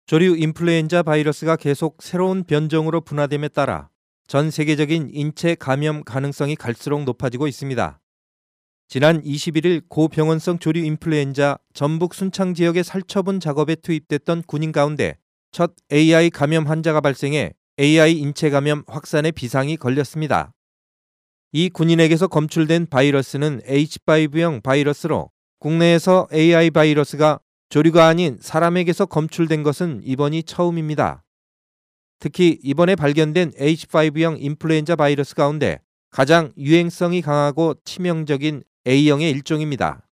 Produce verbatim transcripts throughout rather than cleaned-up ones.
조류 인플루엔자 바이러스가 계속 새로운 변종으로 분화됨에 따라 전 세계적인 인체 감염 가능성이 갈수록 높아지고 있습니다. 지난 이십일일 고병원성 조류 인플루엔자 전북 순창 지역의 살처분 작업에 투입됐던 군인 가운데 첫 에이아이 감염 환자가 발생해 에이아이 인체 감염 확산의 비상이 걸렸습니다. 이 군인에게서 검출된 바이러스는 에이치 파이브형 바이러스로 국내에서 에이아이 바이러스가 조류가 아닌 사람에게서 검출된 것은 이번이 처음입니다. 특히 이번에 발견된 에이치 파이브형 인플루엔자 바이러스 가운데 가장 유행성이 강하고 치명적인 에이형의 일종입니다.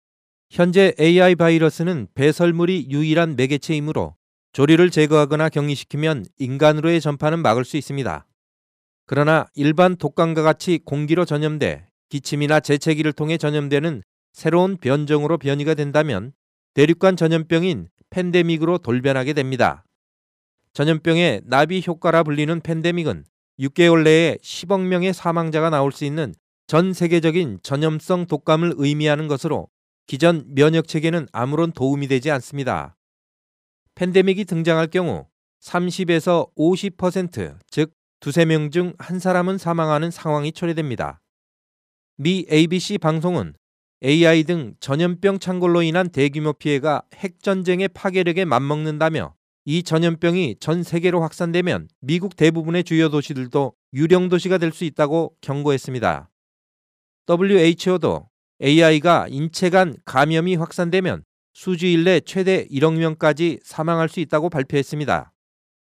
현재 에이아이 바이러스는 배설물이 유일한 매개체이므로 조류를 제거하거나 격리시키면 인간으로의 전파는 막을 수 있습니다. 그러나 일반 독감과 같이 공기로 전염돼 기침이나 재채기를 통해 전염되는 새로운 변종으로 변이가 된다면 대륙간 전염병인 팬데믹으로 돌변하게 됩니다. 전염병의 나비 효과라 불리는 팬데믹은 육 개월 내에 십억 명의 사망자가 나올 수 있는 전 세계적인 전염성 독감을 의미하는 것으로 기존 면역체계는 아무런 도움이 되지 않습니다. 팬데믹이 등장할 경우 삼십에서 오십 퍼센트, 즉 두세 명 중 한 사람은 사망하는 상황이 초래됩니다. 미 에이비씨 방송은 에이아이 등 전염병 창궐로 인한 대규모 피해가 핵전쟁의 파괴력에 맞먹는다며 이 전염병이 전 세계로 확산되면 미국 대부분의 주요 도시들도 유령 도시가 될 수 있다고 경고했습니다. 더블유에이치오도 에이아이가 인체 간 감염이 확산되면 수주일 내 최대 일억 명까지 사망할 수 있다고 발표했습니다.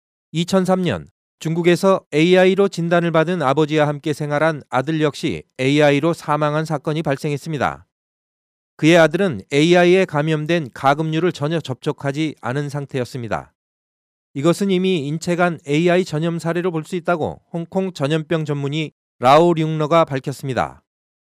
이천삼년 중국에서 에이아이로 진단을 받은 아버지와 함께 생활한 아들 역시 에이아이로 사망한 사건이 발생했습니다. 그의 아들은 에이아이에 감염된 가금류를 전혀 접촉하지 않은 상태였습니다. 이것은 이미 인체 간 에이아이 전염 사례로 볼 수 있다고 홍콩 전염병 전문의 라오 융러가 밝혔습니다.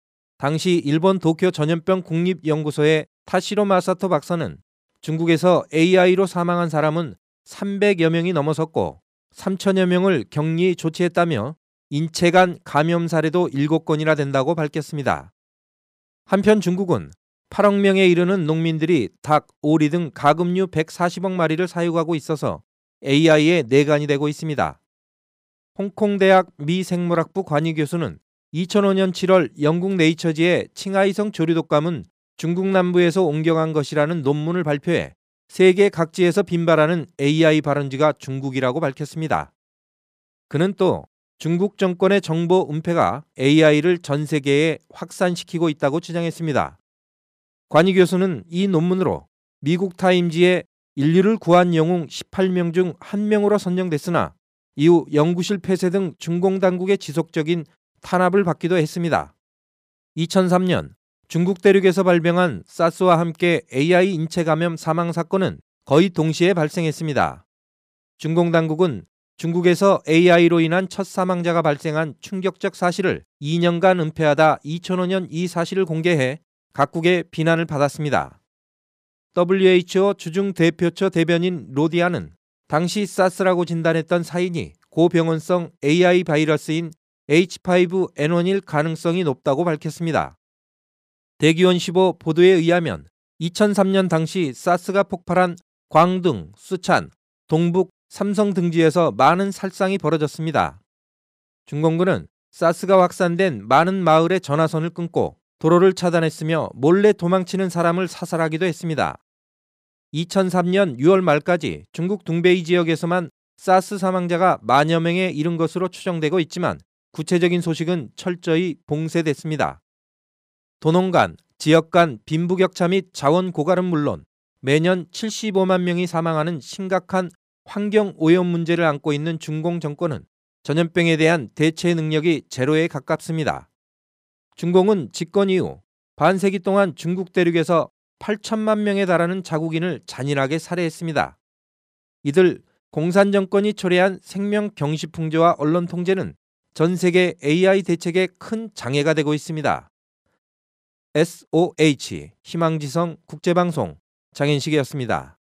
당시 일본 도쿄 전염병 국립연구소의 타시로 마사토 박사는 중국에서 에이아이로 사망한 사람은 삼백여 명이 넘어섰고 삼천여 명을 격리 조치했다며 인체 간 감염 사례도 일곱 건이나 된다고 밝혔습니다. 한편 중국은 팔억 명에 이르는 농민들이 닭, 오리 등 가금류 백사십억 마리를 사육하고 있어서 에이아이의 내관이 되고 있습니다. 홍콩대학 미생물학부 관희 교수는 이천오년 칠월 영국 네이처지의 칭하이성 조류독감은 중국 남부에서 옮겨간 것이라는 논문을 발표해 세계 각지에서 빈발하는 에이아이 발원지가 중국이라고 밝혔습니다. 그는 또 중국 정권의 정보 은폐가 에이아이를 전 세계에 확산시키고 있다고 주장했습니다. 관희 교수는 이 논문으로 미국 타임지에 인류를 구한 영웅 십팔 명 중 한 명으로 선정됐으나 이후 연구실 폐쇄 등 중공 당국의 지속적인 탄압을 받기도 했습니다. 이천삼년 중국 대륙에서 발병한 사스와 함께 에이아이 인체 감염 사망 사건은 거의 동시에 발생했습니다. 중공 당국은 중국에서 에이아이로 인한 첫 사망자가 발생한 충격적 사실을 이 년간 은폐하다 이천오년 이 사실을 공개해 각국의 비난을 받았습니다. 더블유에이치오 주중 대표처 대변인 로디아는 당시 사스라고 진단했던 사인이 고병원성 에이아이 바이러스인 에이치 파이브 엔 원일 가능성이 높다고 밝혔습니다. 대기원 십오 보도에 의하면 이천삼년 당시 사스가 폭발한 광둥, 수찬, 동북, 삼성 등지에서 많은 살상이 벌어졌습니다. 중공군은 사스가 확산된 많은 마을의 전화선을 끊고 도로를 차단했으며 몰래 도망치는 사람을 사살하기도 했습니다. 이천삼년 유월 말까지 중국 둥베이 지역에서만 사스 사망자가 만여 명에 이른 것으로 추정되고 있지만 구체적인 소식은 철저히 봉쇄됐습니다. 도농 간, 지역 간 빈부격차 및 자원 고갈은 물론 매년 칠십오만 명이 사망하는 심각한 환경 오염 문제를 안고 있는 중공 정권은 전염병에 대한 대체 능력이 제로에 가깝습니다. 중공은 집권 이후 반세기 동안 중국 대륙에서 팔천만 명에 달하는 자국인을 잔인하게 살해했습니다. 이들 공산 정권이 초래한 생명 경시 풍조와 언론 통제는 전 세계 에이아이 대책에 큰 장애가 되고 있습니다. 에스오에이치 희망지성 국제방송 장인식이었습니다.